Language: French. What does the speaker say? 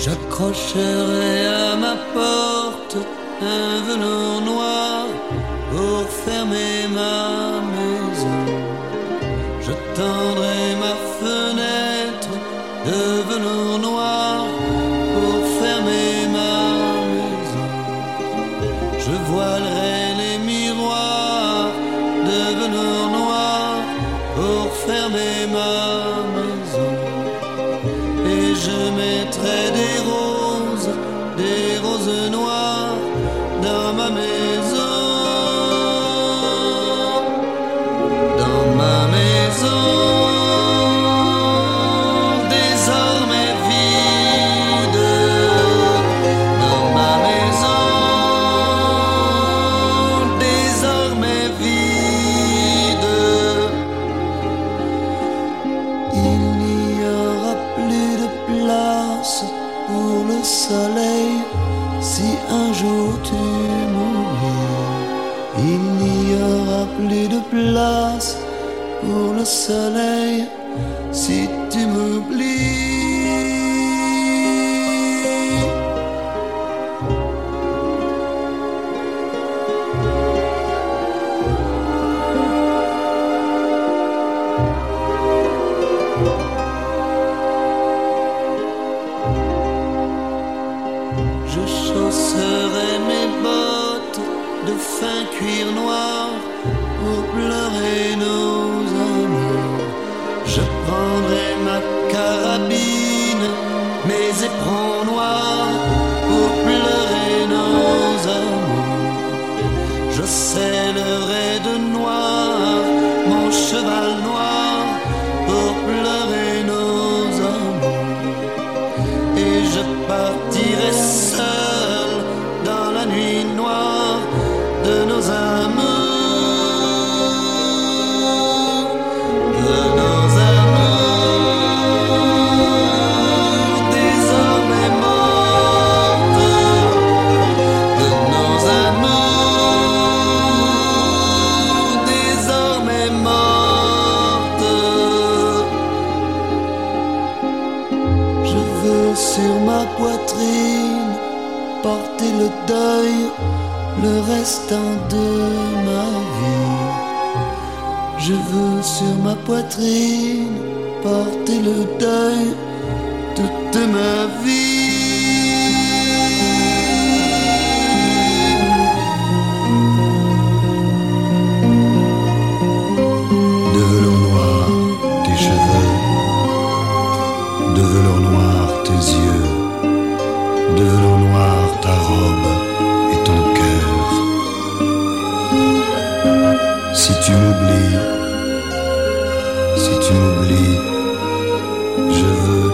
J'accrocherai à ma porte un velours noir pour fermer ma maison. Je tendrai ma fenêtre de velours noir pour fermer ma maison. Je voilerai les miroirs de velours noir pour fermer ma maison. Et je mettrai des roses noires dans ma maison. Dans ma maison, désormais vide. Dans ma maison, désormais vide. Il n'y aura plus de place pour le soleil si un jour tu m'oublies. Il n'y aura plus de place pour le soleil si tu m'oublies. Je chausserai mes bottes de fin cuir noir pour pleurer nos amours. Je prendrai ma carabine, mes éperons noirs pour pleurer nos amours. Je scellerai de noir mon cheval noir pour pleurer nos amours. Et je partirai seul dans la nuit noire de nos amours, de nos amours désormais mortes, de nos amours désormais mortes. Je veux sur ma poitrine porter le deuil le restant de ma vie. Je veux sur ma poitrine porter le deuil toute ma vie. De velours noir tes cheveux, de velours noir tes yeux, de velours noir ta robe et ton cœur. Si tu m'oublies, je veux